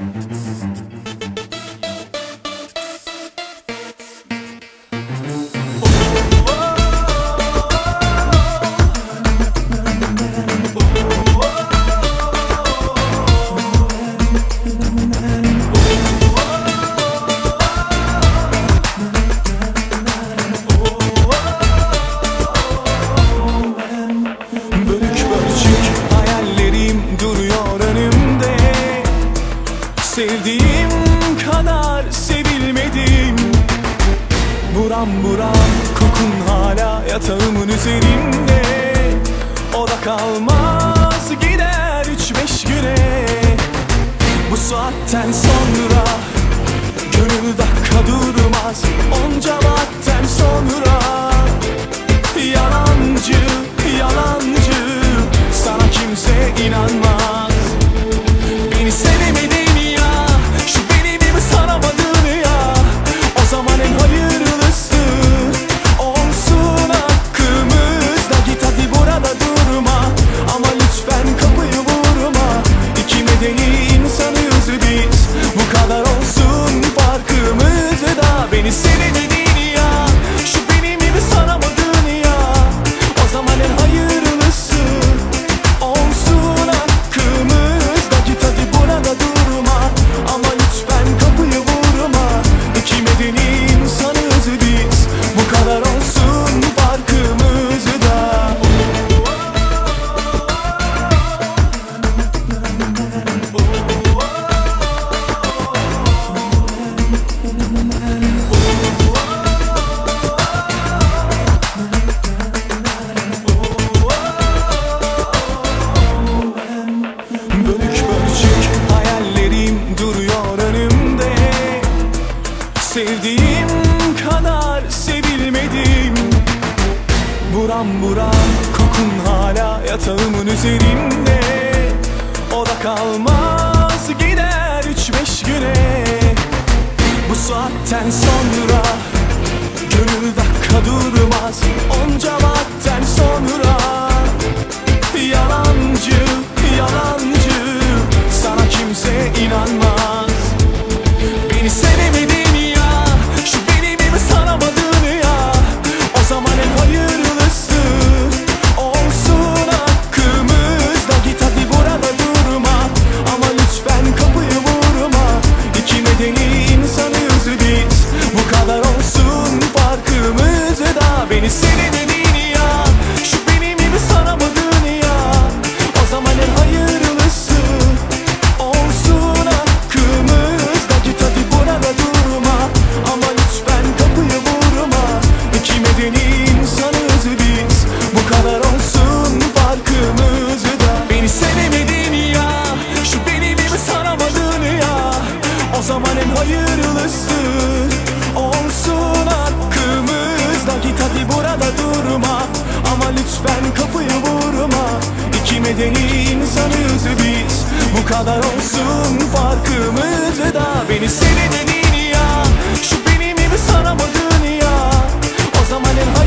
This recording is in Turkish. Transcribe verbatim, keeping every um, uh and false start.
Sevdiğim kadar sevilmedim. Buram buram kokun hala yatağımın üzerinde. O da kalmaz gider üç beş güne. Bu saatten sonra gönül dakika durmaz. Onca vakitten sonra yalancı yalancı sana kimse inanmaz. Beni sevemedin sevdiğim kadar sevilmedim. Buram buram kokun hala yatağımın üzerinde. O da kalmaz gider üç beş güne. Bu saatten sonra gönül dakika durmaz. Onca vakitten sonra yalancı yalancı sana kimse inanmaz. Beni sevemedin beni sevemedin ya, şu benim gibi sanamadın ya. O zaman en hayırlısı olsun hakkımızda. Git hadi burada durma, ama lütfen kapıyı vurma. İki medeni insanız biz, bu kadar olsun farkımızda. Beni sevemedin ya, şu benim gibi sanamadın ya. O zaman en hayırlısı olsun hakkımızda. Git hadi burada durma, ama lütfen kapıyı vurma. İki medeni insanız biz, bu kadar olsun farkımızda. Beni sevemedin ya, şu benim gibi sanamadın ya. O zaman en